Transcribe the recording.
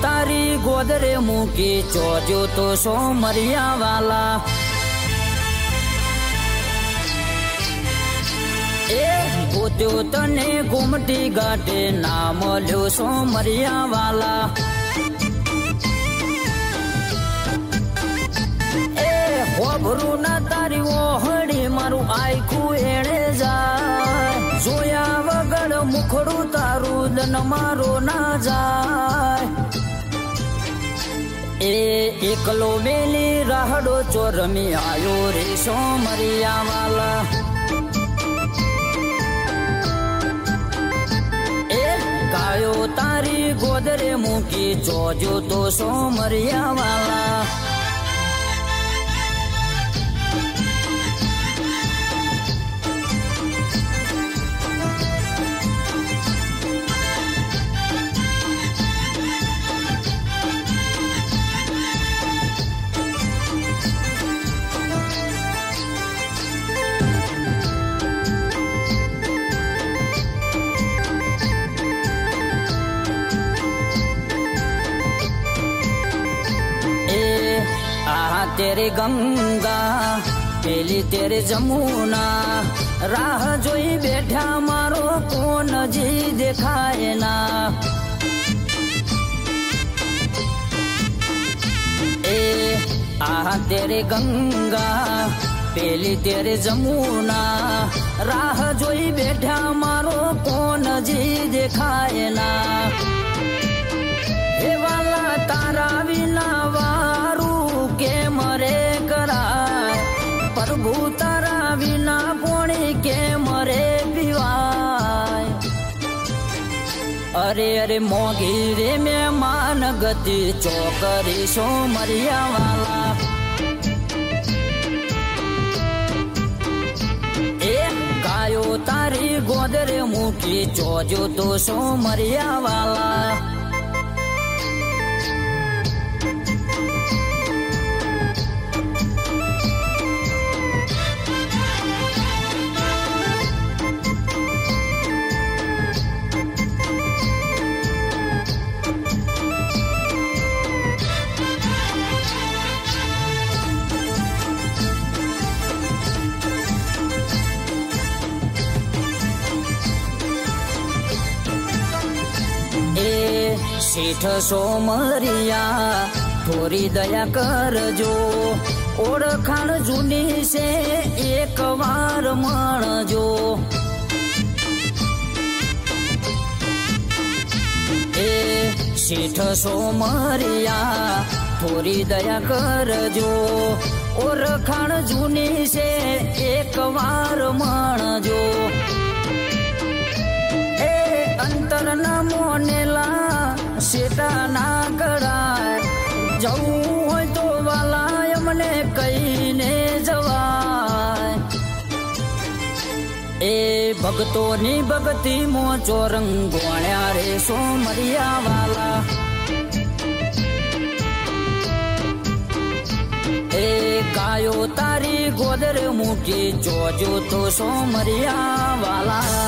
तारी गोदरे मूकी चोजो तो सोमरिया वाला। ए गोत्यो तने घुमटी गाटे नाम ल्यो सोमरिया वाला। ए होभरू ना तारी ओहड़ी मारू आयखू एड़े जाय, जोया वगड़ मुखड़ू तारू दन मारो ना जाय। ए एकलो मेली राहड़ो चोरमी आयो रे सोमरिया वाला। ए कायो तारी गोदरे मूकी चोजो तो सोमरिया वाला। तेरे गंगा पेली तेरे जमुना, राह जोई बैठा मारो कौन जी देखाए ना। ए आह तेरे गंगा पेली तेरे जमुना, राह जोई बैठा मारो कौन जी देखाए ना। हे वाला तारा विना वारू के मरे कराय, प्रभु तारा विना पोणी के मरे पिवाय। अरे अरे मोगी रे में मान गति चौकरी सोमरिया वाला। ए कायो तारी गोदरे मूकी चोजो तो सोमरिया वाला। सेठ सोमरिया थोड़ी दया करजो, ओळखाण जूनी से एक बार मणजो। ए सेठ सोमरिया थोड़ी दया करजो, ओळखाण जूनी से एक बार मणजो। ए अंतर न मोनेला सेटा ना कराय, जाऊं होय तो वाला यमने कहीने जवाय। ए भगतो नी भगती मो चोरंगोण्या रे सोमरिया वाला। ए कायो तारी गोदर मूकी चोजो तो सोमरिया वाला।